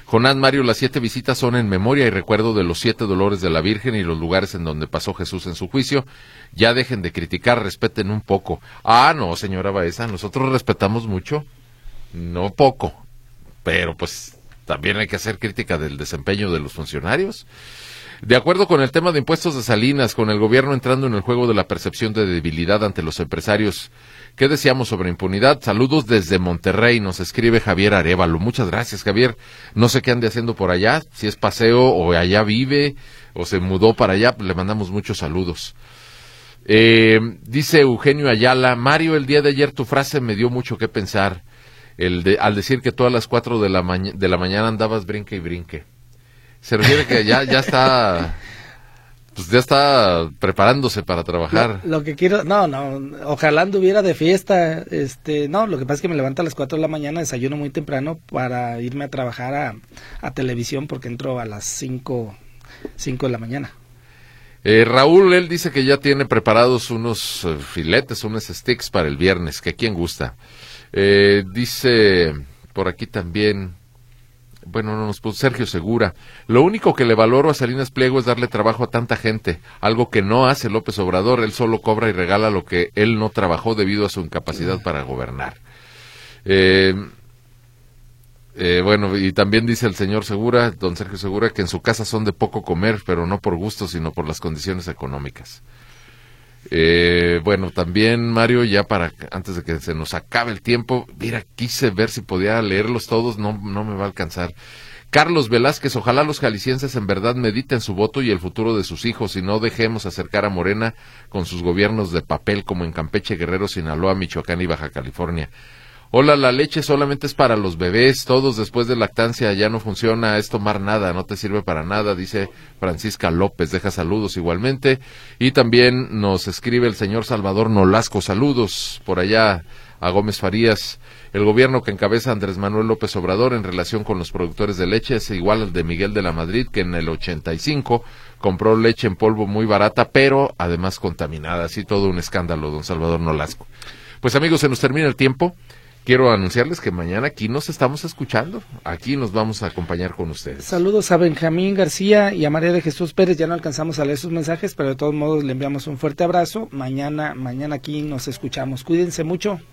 B: Jonás Mario, las 7 visitas son en memoria y recuerdo de los 7 dolores de la Virgen y los lugares en donde pasó Jesús en su juicio. Ya dejen de criticar, respeten un poco. Ah, no, señora Baeza, nosotros respetamos mucho, no poco, pero pues también hay que hacer crítica del desempeño de los funcionarios. De acuerdo con el tema de impuestos de Salinas, con el gobierno entrando en el juego de la percepción de debilidad ante los empresarios, ¿qué decíamos sobre impunidad? Saludos desde Monterrey, nos escribe Javier Arévalo. Muchas gracias, Javier. No sé qué ande haciendo por allá, si es paseo o allá vive o se mudó para allá, le mandamos muchos saludos. Dice Eugenio Ayala, Mario, el día de ayer tu frase me dio mucho que pensar, al decir que todas las 4 de la mañana andabas brinque y brinque. Se refiere que ya está, pues ya está preparándose para trabajar.
C: Lo que quiero, no, ojalá anduviera de fiesta, no, lo que pasa es que me levanto a las 4 de la mañana, desayuno muy temprano para irme a trabajar a televisión porque entro a las 5 de la mañana.
B: Raúl, él dice que ya tiene preparados unos filetes, unos sticks para el viernes, que quien gusta. Dice por aquí también, bueno, no nos puso Sergio Segura, lo único que le valoro a Salinas Pliego es darle trabajo a tanta gente, algo que no hace López Obrador, él solo cobra y regala lo que él no trabajó debido a su incapacidad para gobernar. Bueno, y también dice el señor Segura, don Sergio Segura, que en su casa son de poco comer, pero no por gusto, sino por las condiciones económicas. Bueno, también Mario, ya antes de que se nos acabe el tiempo, mira, quise ver si podía leerlos todos, no me va a alcanzar. Carlos Velázquez, ojalá los jaliscienses en verdad mediten su voto y el futuro de sus hijos y no dejemos acercar a Morena con sus gobiernos de papel como en Campeche, Guerrero, Sinaloa, Michoacán y Baja California. Hola, la leche solamente es para los bebés, todos después de lactancia ya no funciona, es tomar nada, no te sirve para nada, dice Francisca López, deja saludos igualmente. Y también nos escribe el señor Salvador Nolasco, saludos por allá a Gómez Farías. El gobierno que encabeza Andrés Manuel López Obrador en relación con los productores de leche es igual al de Miguel de la Madrid, que en el 85 compró leche en polvo muy barata, pero además contaminada, así todo un escándalo, don Salvador Nolasco. Pues amigos, se nos termina el tiempo. Quiero anunciarles que mañana aquí nos estamos escuchando, aquí nos vamos a acompañar con ustedes.
C: Saludos a Benjamín García y a María de Jesús Pérez, ya no alcanzamos a leer sus mensajes, pero de todos modos le enviamos un fuerte abrazo. Mañana aquí nos escuchamos, cuídense mucho.